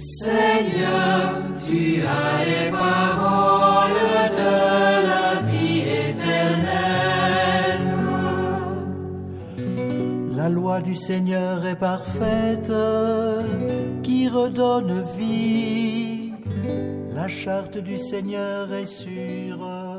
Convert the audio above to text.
Seigneur, tu as les paroles de la vie éternelle. La loi du Seigneur est parfaite, qui redonne vie. La charte du Seigneur est sûre,